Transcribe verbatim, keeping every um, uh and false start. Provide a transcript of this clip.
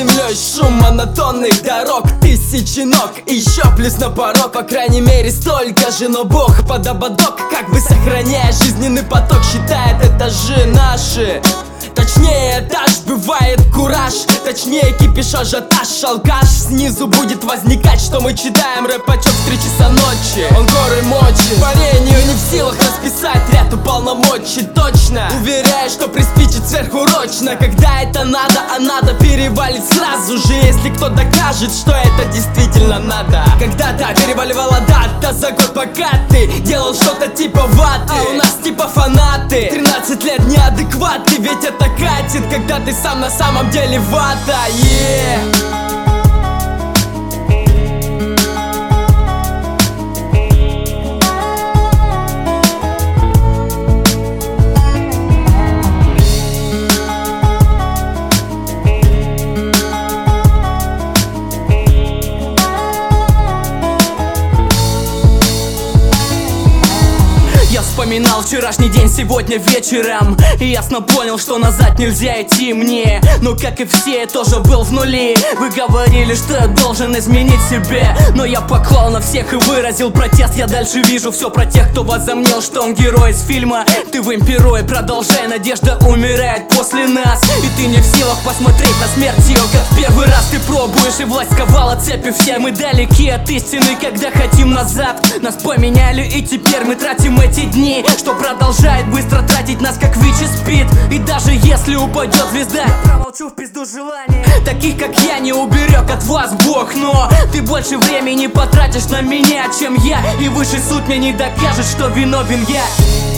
землей шум монотонных дорог, тысячи ног, и еще плюс на порог. По крайней мере столько же, но Бог под ободок, как бы сохраняя жизненный поток, считает этажи наши. Точнее, этаж бывает кураж, точнее кипиш, ажиотаж, алкаш. Снизу будет возникать, что мы читаем рэп-отчет в три часа ночи. Он горы мочит, парению не в силах расписать ряд уполномочий. Точно уверяю, что приспичит сверхурочно, когда это надо, а надо перевалить сразу же, если кто докажет, что это действительно надо. Когда-то переваливала дата за год, пока ты делал что-то типа ваты, а у нас типа фанаты. Тринадцать лет неадекваты, ведь это катит, когда ты сам на самом деле вата, yeah. Я вспоминал вчерашний день сегодня вечером, и ясно понял, что назад нельзя идти мне. Но как и все, я тоже был в нуле. Вы говорили, что я должен изменить себя, но я поклал на всех и выразил протест. Я дальше вижу все про тех, кто возомнил, что он герой из фильма «Ты вампирой», продолжай, надежда умирает после нас. И ты не в силах посмотреть на смерть ее, как в первый раз ты пробуешь, и власть ковала цепи. Все мы далеки от истины, когда хотим назад. Нас поменяли, и теперь мы тратим эти дни, что продолжает быстро тратить нас, как Вичи спит. И даже если упадет звезда, я промолчу в пизду желания. Таких как я не уберег от вас Бог, но ты больше времени потратишь на меня, чем я, и высший суд мне не докажет, что виновен я.